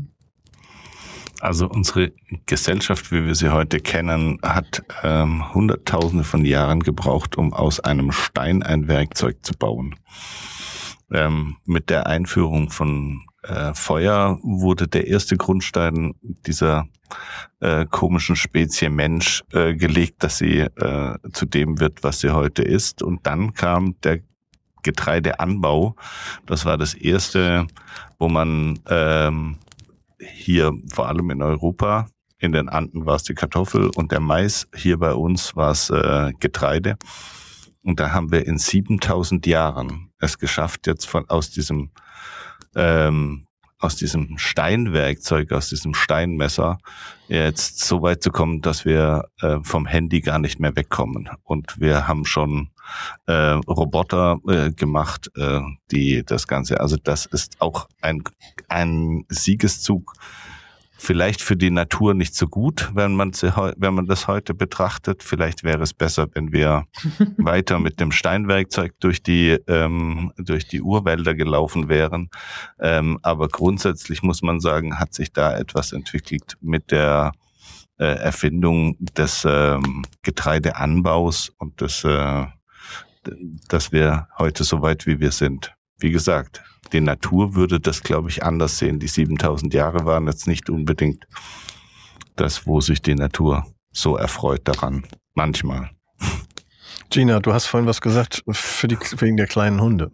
Also unsere Gesellschaft, wie wir sie heute kennen, hat ähm, Hunderttausende von Jahren gebraucht, um aus einem Stein ein Werkzeug zu bauen. Ähm, mit der Einführung von äh, Feuer wurde der erste Grundstein dieser äh, komischen Spezie Mensch äh, gelegt, dass sie äh, zu dem wird, was sie heute ist. Und dann kam der Getreideanbau. Das war das erste, wo man ähm, hier vor allem in Europa, in den Anden war es die Kartoffel und der Mais, hier bei uns war es äh, Getreide. Und da haben wir in siebentausend Jahren es geschafft, jetzt von aus diesem ähm, aus diesem Steinwerkzeug, aus diesem Steinmesser jetzt so weit zu kommen, dass wir äh, vom Handy gar nicht mehr wegkommen. Und wir haben schon äh, Roboter äh, gemacht, äh, die das Ganze, also das ist auch ein, ein Siegeszug, vielleicht für die Natur nicht so gut, wenn man sie, wenn man das heute betrachtet. Vielleicht wäre es besser, wenn wir weiter mit dem Steinwerkzeug durch die ähm, durch die Urwälder gelaufen wären. Ähm, aber grundsätzlich muss man sagen, hat sich da etwas entwickelt mit der äh, Erfindung des ähm, Getreideanbaus und des, äh, dass wir heute so weit wie wir sind. Wie gesagt, die Natur würde das, glaube ich, anders sehen. Die siebentausend Jahre waren jetzt nicht unbedingt das, wo sich die Natur so erfreut daran. Manchmal. Gina, du hast vorhin was gesagt für die, wegen der kleinen Hunde.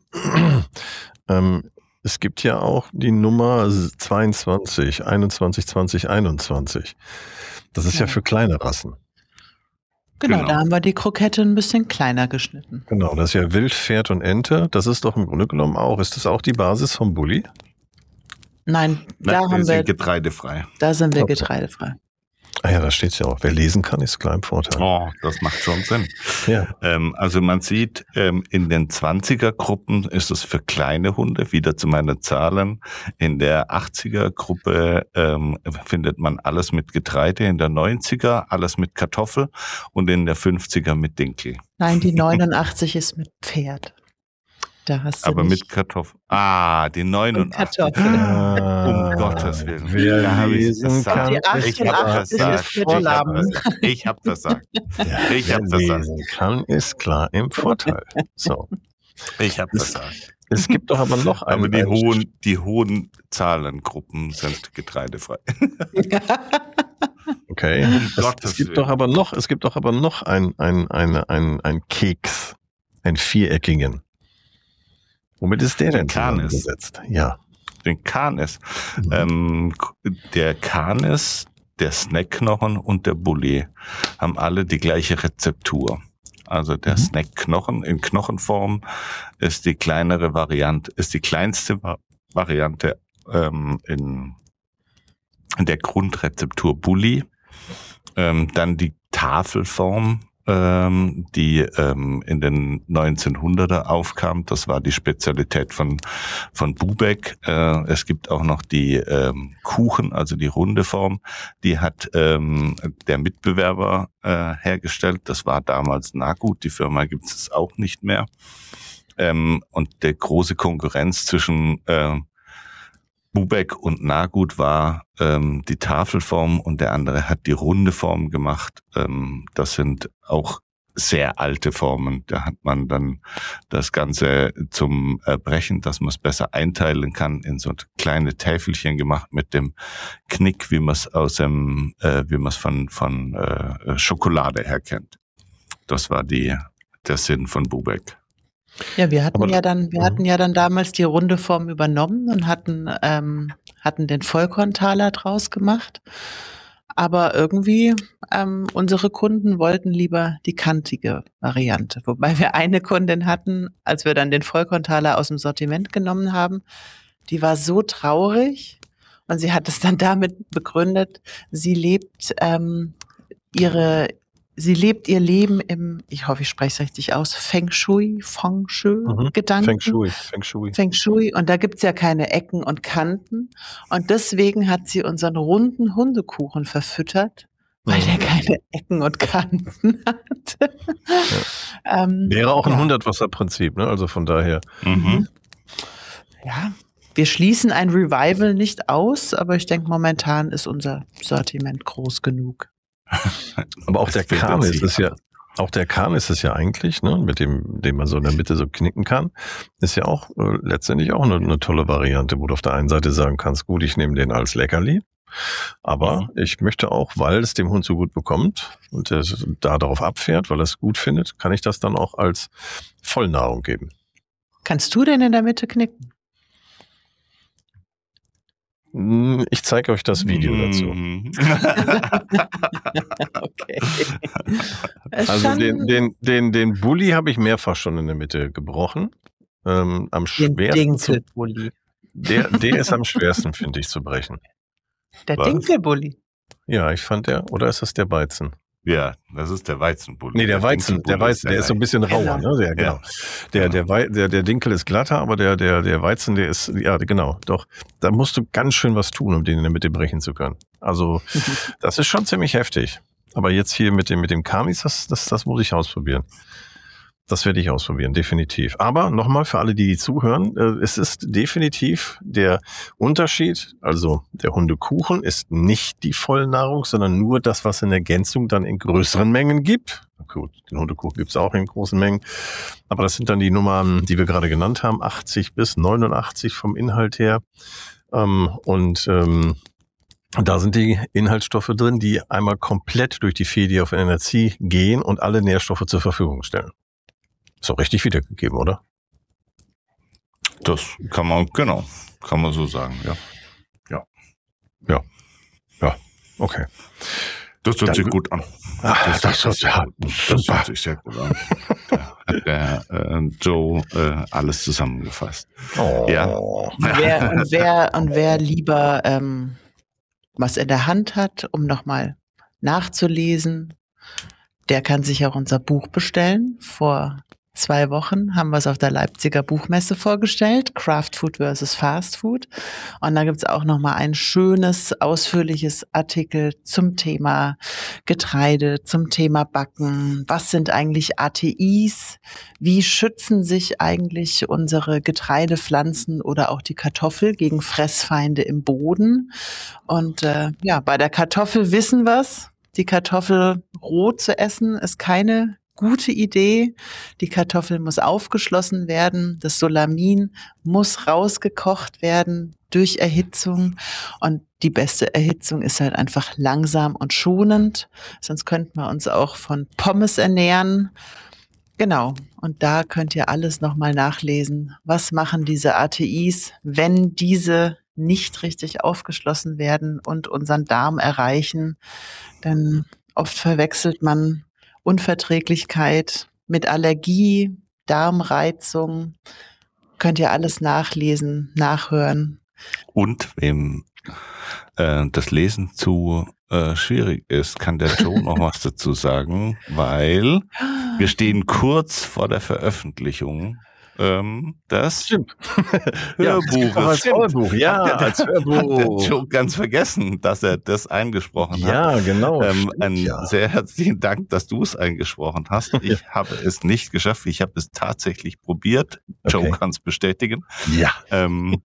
ähm, es gibt ja auch die Nummer zweiundzwanzig, einundzwanzig, zwanzig, einundzwanzig. Das ist ja, ja für kleine Rassen. Genau, genau, da haben wir die Krokette ein bisschen kleiner geschnitten. Genau, das ist ja Wild, Pferd und Ente. Das ist doch im Grunde genommen auch. Ist das auch die Basis vom Bulli? Nein, da Nein, haben wir wir sind getreidefrei. Da sind wir okay. getreidefrei. Ah ja, da steht es ja auch. Wer lesen kann, ist klar im Vorteil. Oh, das macht schon Sinn. Ja. Ähm, also man sieht, ähm, in den zwanziger-Gruppen ist es für kleine Hunde, wieder zu meinen Zahlen. In der achtziger-Gruppe ähm, findet man alles mit Getreide, in der neunziger alles mit Kartoffel und in der fünfziger mit Dinkel. Nein, die neunundachtzig ist mit Pferd. Da hast du Aber nicht. mit Kartoffeln. Ah, die neunundachtzig. Ah, Um Gottes Willen. Wer Da habe ich lesen kann, versagt. Ich habe versagt. Ich habe versagt. Ich habe versagt. Ich habe Wer versagt. lesen kann, ist klar im Vorteil. So. Ich habe Es- versagt. Es gibt doch aber noch einen. Aber die einen- hohen, die hohen Zahlengruppen sind getreidefrei. Okay. Um Es, Gottes es gibt Willen. doch aber noch, es gibt doch aber noch ein, ein, ein, ein, ein Keks, ein viereckigen. Womit ist der denn Canis. zusammengesetzt? Ja. Den Canis. Mhm. Ähm, der Canis, der Snackknochen und der Bulli haben alle die gleiche Rezeptur. Also der Mhm. Snackknochen in Knochenform ist die kleinere Variante, ist die kleinste Va- Variante ähm, in, in der Grundrezeptur Bulli. Ähm, dann die Tafelform, ähm, die ähm, in den neunzehnhunderter aufkam. Das war die Spezialität von von Bubeck. Äh, es gibt auch noch die ähm, Kuchen, also die runde Form. Die hat ähm, der Mitbewerber äh, hergestellt. Das war damals Nagut. Die Firma gibt es auch nicht mehr. Ähm, und der große Konkurrenz zwischen äh, Bubeck und Nagut war ähm, die Tafelform und der andere hat die runde Form gemacht. Ähm, das sind auch sehr alte Formen. Da hat man dann das Ganze zum Erbrechen, dass man es besser einteilen kann, in so kleine Täfelchen gemacht mit dem Knick, wie man es aus dem, äh, wie man es von von äh, Schokolade her kennt. Das war die der Sinn von Bubeck. Ja, wir hatten Aber- ja dann, wir Mhm. hatten ja dann damals die runde Form übernommen und hatten, ähm, hatten den Vollkorntaler draus gemacht. Aber irgendwie, ähm, unsere Kunden wollten lieber die kantige Variante. Wobei wir eine Kundin hatten, als wir dann den Vollkorntaler aus dem Sortiment genommen haben, die war so traurig und sie hat es dann damit begründet, sie lebt ähm, ihre, sie lebt ihr Leben im, ich hoffe, ich spreche es richtig aus, Feng Shui, Feng Shui Mhm. Gedanken. Feng Shui, Feng Shui. Feng Shui und da gibt's ja keine Ecken und Kanten und deswegen hat sie unseren runden Hundekuchen verfüttert, weil der keine Ecken und Kanten hat. ähm, Wäre auch ein ja. Hundertwasser-Prinzip, ne? Also von daher. Mhm. Ja, wir schließen ein Revival nicht aus, aber ich denke, momentan ist unser Sortiment groß genug. Aber auch Das der fehlt Kahn uns ist es ja, auch der Kahn ist es ja eigentlich, ne, mit dem, den man so in der Mitte so knicken kann, ist ja auch äh, letztendlich auch eine, eine tolle Variante, wo du auf der einen Seite sagen kannst, gut, ich nehme den als Leckerli, aber Mhm. ich möchte auch, weil es dem Hund so gut bekommt und er da darauf abfährt, weil er es gut findet, kann ich das dann auch als Vollnahrung geben. Kannst du denn in der Mitte knicken? Hm, Ich zeige euch das Video dazu. Mhm. Okay. Es Also schon den, den, den, den Bulli habe ich mehrfach schon in der Mitte gebrochen. Ähm, am den schwersten zu, Dinkelbully. der, der ist am schwersten, finde ich, zu brechen. Der Was? Dinkelbully. Ja, ich fand der, oder ist das der Weizen? Ja, das ist der Weizenbulle. Nee, der Weizen, der Dinkelbulle Weizen, der ist so ein bisschen rauer, Genau. ne? Der, genau. Ja. Der, Genau. der, Wei- der, der Dinkel ist glatter, aber der, der, der Weizen, der ist, ja, genau, doch. Da musst du ganz schön was tun, um den in der Mitte brechen zu können. Also, das ist schon ziemlich heftig. Aber jetzt hier mit dem, mit dem Kamis, das, das, das muss ich ausprobieren. Das werde ich ausprobieren, definitiv. Aber nochmal für alle, die, die zuhören, äh, es ist definitiv der Unterschied. Also der Hundekuchen ist nicht die Vollnahrung, sondern nur das, was in Ergänzung dann in größeren Mengen gibt. Gut, den Hundekuchen gibt es auch in großen Mengen. Aber das sind dann die Nummern, die wir gerade genannt haben, achtzig bis neunundachtzig vom Inhalt her. Ähm, und ähm, da sind die Inhaltsstoffe drin, die einmal komplett durch die Fedi auf N R C gehen und alle Nährstoffe zur Verfügung stellen. Ist auch richtig wiedergegeben, oder? Das kann man, genau, kann man so sagen, ja. Okay. Das hört Dann- sich gut an. Ah, das hört ist ja Das super. hört sich sehr gut an. Da hat der äh, Joe äh, alles zusammengefasst. Oh. Ja. Und wer, und wer, und wer lieber ähm, was in der Hand hat, um nochmal nachzulesen, der kann sich auch unser Buch bestellen. Vor zwei Wochen haben wir es auf der Leipziger Buchmesse vorgestellt, Craft Food versus Fast Food. Und da gibt's auch nochmal ein schönes, ausführliches Artikel zum Thema Getreide, zum Thema Backen. Was sind eigentlich A T Is? Wie schützen sich eigentlich unsere Getreidepflanzen oder auch die Kartoffel gegen Fressfeinde im Boden? Und äh, ja, bei der Kartoffel wissen wir's. Die Kartoffel roh zu essen ist keine gute Idee. Die Kartoffel muss aufgeschlossen werden. Das Solamin muss rausgekocht werden durch Erhitzung. Und die beste Erhitzung ist halt einfach langsam und schonend. Sonst könnten wir uns auch von Pommes ernähren. Genau. Und da könnt ihr alles nochmal nachlesen. Was machen diese A T Is, wenn diese nicht richtig aufgeschlossen werden und unseren Darm erreichen? Denn oft verwechselt man Unverträglichkeit mit Allergie, Darmreizung. Könnt ihr alles nachlesen, nachhören. Und wem äh, das Lesen zu äh, schwierig ist, kann der Joe noch was dazu sagen, weil wir stehen kurz vor der Veröffentlichung ähm, des Stimmt. Ja, es gibt auch als Hörbuches. Hörbuch. Ja, Hat der- als Hat der Hörbuch. Joe ganz vergessen, dass er das eingesprochen hat. Ja, genau. Ähm, stimmt, einen ja. sehr herzlichen Dank, dass du es eingesprochen hast. Ich habe es nicht geschafft. Ich habe es tatsächlich probiert. Joe Okay. kann es bestätigen. Ja. Ähm,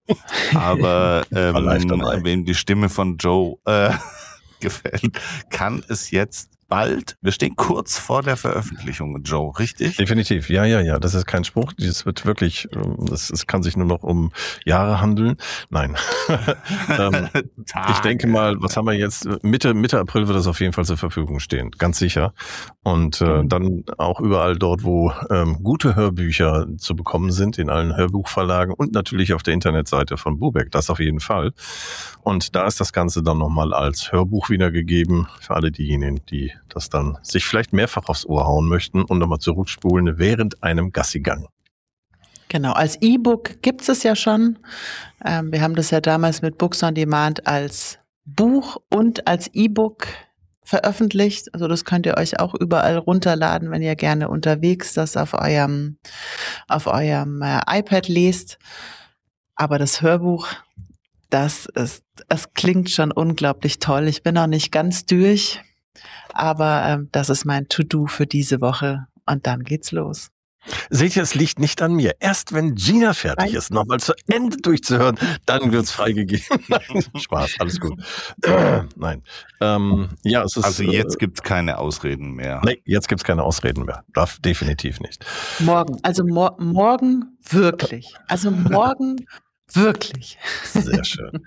aber War live ähm, dabei. wem die Stimme von Joe äh, gefällt, kann es jetzt bald, wir stehen kurz vor der Veröffentlichung, Joe, richtig? Definitiv, ja, ja, ja, das ist kein Spruch, das wird wirklich, es, es kann sich nur noch um Jahre handeln. Nein. ähm, ich denke mal, was haben wir jetzt? Mitte, Mitte April wird das auf jeden Fall zur Verfügung stehen, ganz sicher. Und äh, dann auch überall dort, wo ähm, gute Hörbücher zu bekommen sind, in allen Hörbuchverlagen und natürlich auf der Internetseite von Bubeck, das auf jeden Fall. Und da ist das Ganze dann nochmal als Hörbuch wiedergegeben für alle diejenigen, die das dann sich vielleicht mehrfach aufs Ohr hauen möchten und nochmal zurückspulen während einem Gassigang. Genau, als E-Book gibt es ja schon. Ähm, wir haben das ja damals mit Books on Demand als Buch und als E-Book veröffentlicht. Also das könnt ihr euch auch überall runterladen, wenn ihr gerne unterwegs das auf eurem, auf eurem äh, iPad lest. Aber das Hörbuch, das ist, es klingt schon unglaublich toll. Ich bin noch nicht ganz durch, aber ähm, das ist mein To-Do für diese Woche und dann geht's los. Seht ihr, es liegt nicht an mir. Erst wenn Gina fertig Nein. ist, nochmal zu Ende durchzuhören, dann wird's freigegeben. Spaß, alles gut. Nein. Ähm, ja, es ist, also jetzt äh, gibt's keine Ausreden mehr. Nee, jetzt gibt's keine Ausreden mehr. Darf definitiv nicht. Morgen, also mor- morgen wirklich. Also morgen wirklich. Sehr schön.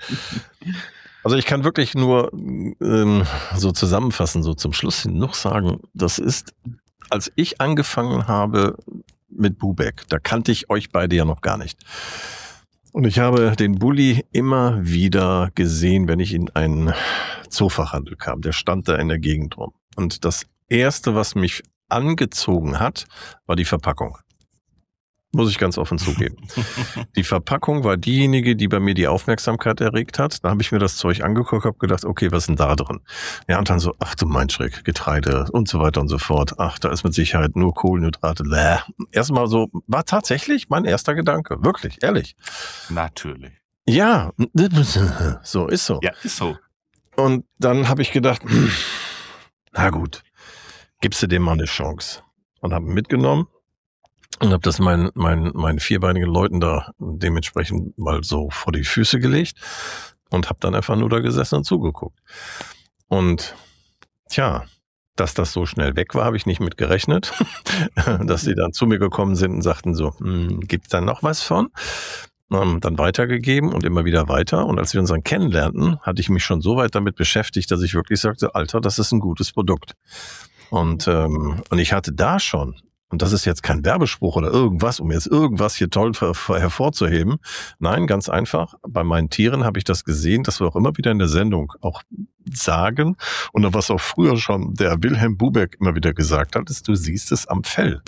Also ich kann wirklich nur ähm, so zusammenfassen, so zum Schluss hin noch sagen, das ist, als ich angefangen habe mit Bubeck, da kannte ich euch beide ja noch gar nicht. Und ich habe den Bulli immer wieder gesehen, wenn ich in einen Zoofachhandel kam. Der stand da in der Gegend rum. Und das Erste, was mich angezogen hat, war die Verpackung. Muss ich ganz offen zugeben. Die Verpackung war diejenige, die bei mir die Aufmerksamkeit erregt hat. Da habe ich mir das Zeug angeguckt, habe gedacht, okay, was ist denn da drin? Ja, und dann so, ach du mein Schreck, Getreide und so weiter und so fort. Ach, da ist mit Sicherheit nur Kohlenhydrate. Bäh. Erstmal so, war tatsächlich mein erster Gedanke. Wirklich, ehrlich. Natürlich. Ja, so ist so. Ja, ist so. Und dann habe ich gedacht, na gut, gibst du dem mal eine Chance. Und habe ihn mitgenommen. Und habe das meinen mein, mein vierbeinigen Leuten da dementsprechend mal so vor die Füße gelegt und habe dann einfach nur da gesessen und zugeguckt. Und tja, dass das so schnell weg war, habe ich nicht mit gerechnet. Dass sie dann zu mir gekommen sind und sagten so, hm, gibt's da noch was von? Ähm, dann weitergegeben und immer wieder weiter. Und als wir uns dann kennenlernten, hatte ich mich schon so weit damit beschäftigt, dass ich wirklich sagte, Alter, das ist ein gutes Produkt. Und, ähm, und ich hatte da schon, und das ist jetzt kein Werbespruch oder irgendwas, um jetzt irgendwas hier toll ver- ver- hervorzuheben. Nein, ganz einfach. Bei meinen Tieren habe ich das gesehen, dass wir auch immer wieder in der Sendung auch sagen. Und was auch früher schon der Wilhelm Bubeck immer wieder gesagt hat, ist, du siehst es am Fell.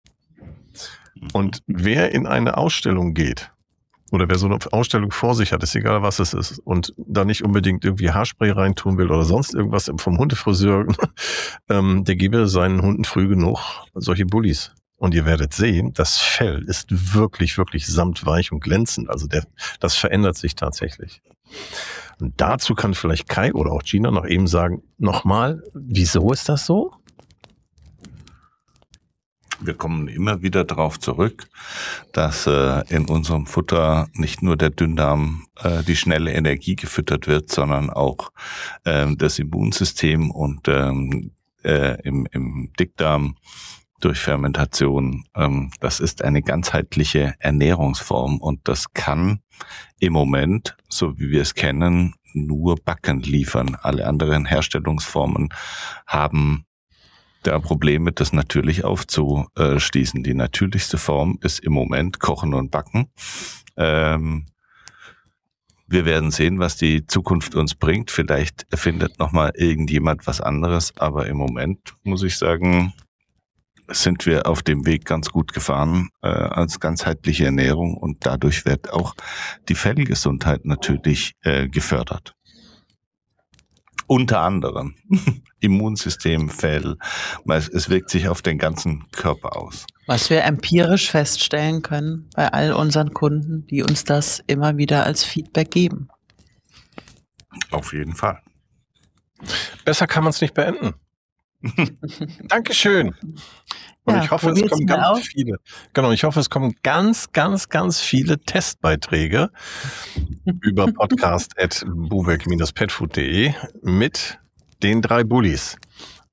Und wer in eine Ausstellung geht, oder wer so eine Ausstellung vor sich hat, ist egal, was es ist, und da nicht unbedingt irgendwie Haarspray reintun will oder sonst irgendwas vom Hundefriseur, ähm, der gebe seinen Hunden früh genug solche Bullis. Und ihr werdet sehen, das Fell ist wirklich, wirklich samtweich und glänzend. Also der, das verändert sich tatsächlich. Und dazu kann vielleicht Kai oder auch Gina noch eben sagen, nochmal, wieso ist das so? Wir kommen immer wieder darauf zurück, dass äh, in unserem Futter nicht nur der Dünndarm, äh, die schnelle Energie gefüttert wird, sondern auch ähm, das Immunsystem und ähm, äh, im, im Dickdarm durch Fermentation. Ähm, das ist eine ganzheitliche Ernährungsform und das kann im Moment, so wie wir es kennen, nur Backen liefern. Alle anderen Herstellungsformen haben da Probleme, das natürlich aufzuschließen. Die natürlichste Form ist im Moment Kochen und Backen. Ähm, wir werden sehen, was die Zukunft uns bringt. Vielleicht erfindet nochmal irgendjemand was anderes, aber im Moment muss ich sagen, sind wir auf dem Weg ganz gut gefahren äh, als ganzheitliche Ernährung und dadurch wird auch die Fellgesundheit natürlich äh, gefördert. Unter anderem Immunsystem, Fell, es wirkt sich auf den ganzen Körper aus. Was wir empirisch feststellen können bei all unseren Kunden, die uns das immer wieder als Feedback geben. Auf jeden Fall. Besser kann man es nicht beenden. Dankeschön. Und Ja, ich hoffe, es probiert's kommen mal ganz aus. viele. Genau, ich hoffe, es kommen ganz, ganz, ganz viele Testbeiträge über podcast at bubeck dash petfood punkt de mit den drei Bullis.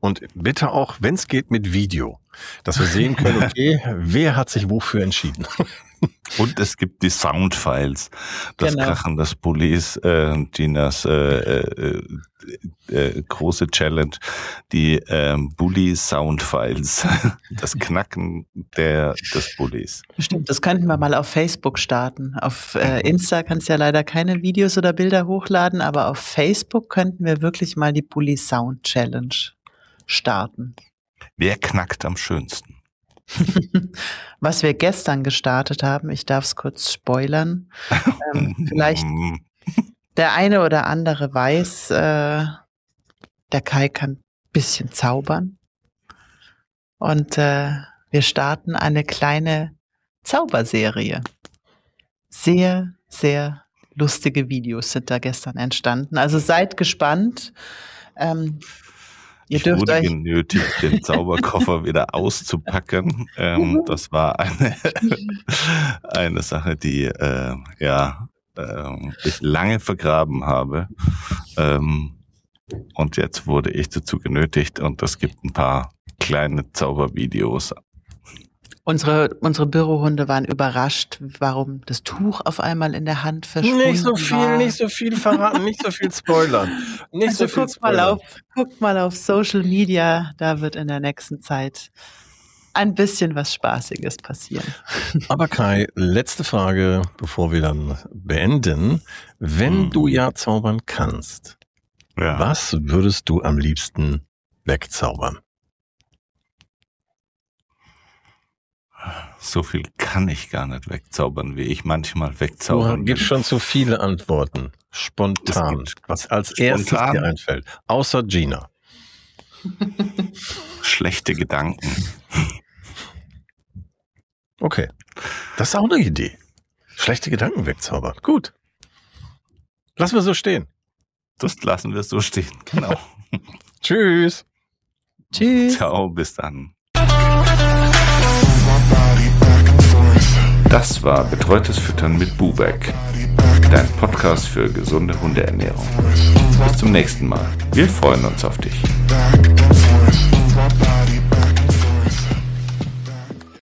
Und bitte auch, wenn es geht, mit Video, dass wir sehen können, okay, wer hat sich wofür entschieden. Und es gibt die Soundfiles. Das Genau. Krachen des Bullies, äh, Ginas äh, äh, äh, große Challenge, die ähm, Bully-Soundfiles. Das Knacken der, des Bullies. Stimmt, das könnten wir mal auf Facebook starten. Auf äh, Insta kannst du ja leider keine Videos oder Bilder hochladen, aber auf Facebook könnten wir wirklich mal die Bully Sound Challenge starten. Wer knackt am schönsten? Was wir gestern gestartet haben, ich darf es kurz spoilern. Ähm, vielleicht der eine oder andere weiß, äh, der Kai kann ein bisschen zaubern. Und äh, wir starten eine kleine Zauberserie. Sehr, sehr lustige Videos sind da gestern entstanden. Also seid gespannt. Ähm, Ihr ich dürft wurde euch genötigt, den Zauberkoffer wieder auszupacken. Ähm, das war eine, eine Sache, die äh, ja, äh, ich lange vergraben habe. Ähm, und jetzt wurde ich dazu genötigt und es gibt ein paar kleine Zaubervideos. Unsere, unsere Bürohunde waren überrascht, warum das Tuch auf einmal in der Hand verschwunden Nicht so viel, war. nicht so viel verraten, nicht so viel spoilern. Nicht Also so viel guckt mal spoilern. auf, guckt mal auf Social Media, da wird in der nächsten Zeit ein bisschen was Spaßiges passieren. Aber Kai, letzte Frage, bevor wir dann beenden. Wenn Hm. du ja zaubern kannst, Ja. was würdest du am liebsten wegzaubern? So viel kann ich gar nicht wegzaubern, wie ich manchmal Du wegzaubern gibst will. schon zu viele Antworten. Spontan. Es gibt Was als spontan. erstes dir einfällt. Außer Gina. Schlechte Gedanken. Okay. Das ist auch eine Idee. Schlechte Gedanken wegzaubern. Gut. Lassen wir so stehen. Das lassen wir so stehen. Genau. Tschüss. Tschüss. Ciao, bis dann. Das war Betreutes Füttern mit Bubeck, dein Podcast für gesunde Hundeernährung. Bis zum nächsten Mal. Wir freuen uns auf dich. Back and forth.